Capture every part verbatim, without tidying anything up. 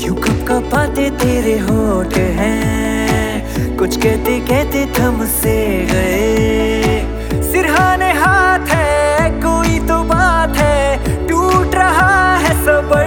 यूं कपकपाते तेरे होठ हैं, कुछ कहते कहते थम से गए। सिरहाने हाथ है, कोई तो बात है, टूट रहा है सबर।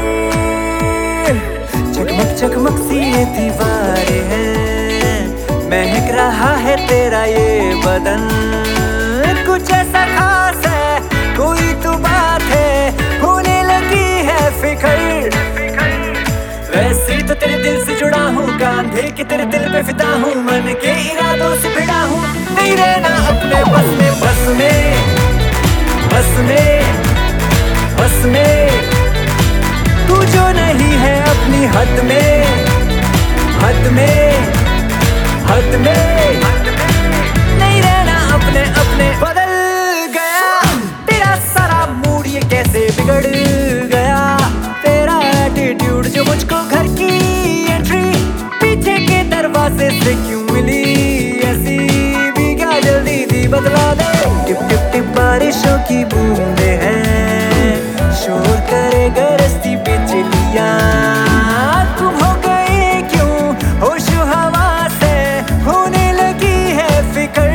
चकमक चकमक सी ये दीवारें हैं, महक रहा है तेरा ये बदन। कुछ ऐसा खास है, कोई तो बात है, होने लगी है फिक्र। वैसे तो तेरे दिल से जुड़ा हूँ, कांधे के तेरे दिल पे फिदा हूँ, मन के इरादों से भिड़ा हूँ। नहीं रहना अपने बस में, बस में, बस में, बस में। तू जो नहीं है अपनी हद में, हद में, हद में। नहीं रहना अपने अपने। बदल गया तेरा सारा मूड, ये कैसे बिगड़ गया तेरा एटीट्यूड। जो मुझको घर की एंट्री पीछे के दरवाजे से क्यों मिली ऐसी भी, क्या जल्दी दी बदला दे। टिप टिप टिप बारिशों की बूंदे हैं, शोर करे गरजती बिजलियां। तुम हो गए क्यों होश हवा से, होने लगी है फिक्र।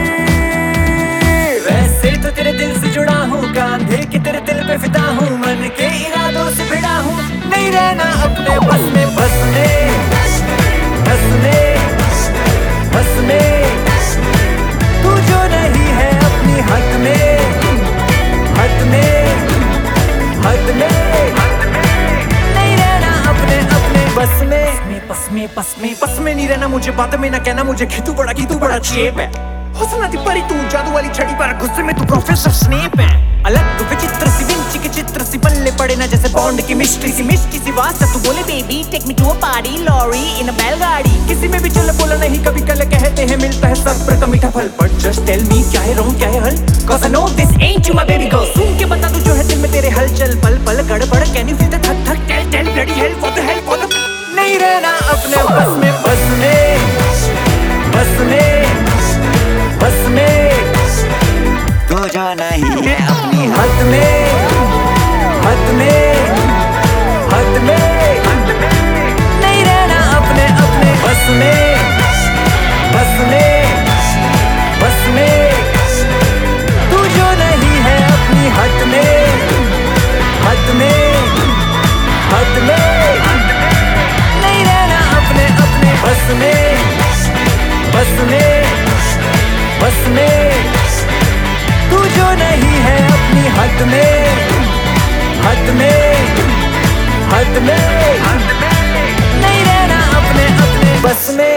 वैसे तो तेरे दिल से जुड़ा हूँ, कांधे के तेरे दिल पे फिदा हूँ, मन के इरादों से भिड़ा हूँ। नहीं रहना अपने बस में, बस में, बस में, बस में। तू जो नहीं है अपनी हद में, हद में, हद में। नहीं रहना अपने अपने बस में, बस में, बस में, बस में नहीं रहना। मुझे बात में ना कहना, मुझे खितू बड़ा की तू बड़ा चेप है। हुस्न दी परी तू जादू वाली छड़ी पर, गुस्से में तू प्रोफेसर स्नेप है। अलग विचित्र सी विंची के चित्र सी पल्ले पड़े ना, जैसे बॉन्ड की मिस्ट्री सी मिष्टी सी वास्ता। तू बोले baby take me to a party, lorry in a बैलगाड़ी। किसी में भी चल बोला नहीं कभी, कल कहते हैं मिलता है सब्र का मीठा फल। बट जस्ट टेल मी क्या है रॉन्ग क्या है हल, cause I know this ain't you my baby girl। सुन के बता तू जो है दिल में तेरे हलचल, पल पल गड़बड़। कैन यू फील द थक थक, tell tell bloody hell, what the hell, what the. नहीं रहना अपने बस में, बस में, बस में, बस में। तू जो नहीं है अपनी हद में, हद में, हद में। नहीं रहना अपने अपने बस में, बस में, बस में। तू जो नहीं है अपनी हद में, हद में, हद में। नहीं रहना अपने अपने बस में, बस में, बस में। तू जो नहीं है अपनी हद में, हद में, हद में। नहीं रहना अपने अपने बस में।